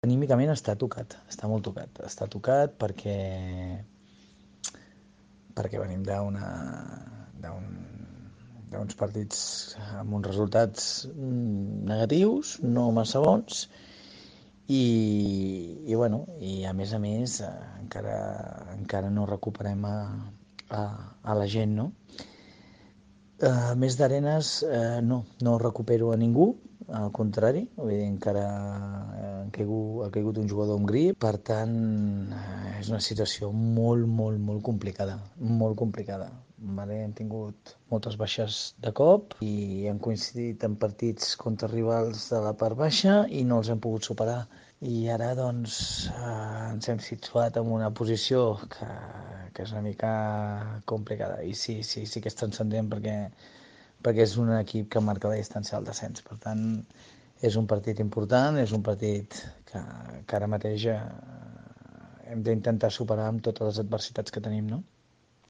Anímicament està tocat, està molt tocat. Està tocat perquè venim d'uns partits amb uns resultats negatius, no massa bons, i a més encara no recuperem a la gent, no? Més d'Arenas, no recupero a ningú, al contrari, vull dir, encara ha caigut un jugador amb grip, per tant, és una situació molt, molt, molt complicada, molt complicada. Vale? Hem tingut moltes baixes de cop i hem coincidit en partits contra rivals de la part baixa i no els hem pogut superar. I ara, doncs, ens hem situat en una posició que és una mica complicada. I sí que és transcendent perquè és un equip que marca la distància al descens. Per tant, és un partit important, és un partit que ara mateix hem d'intentar superar amb totes les adversitats que tenim, no?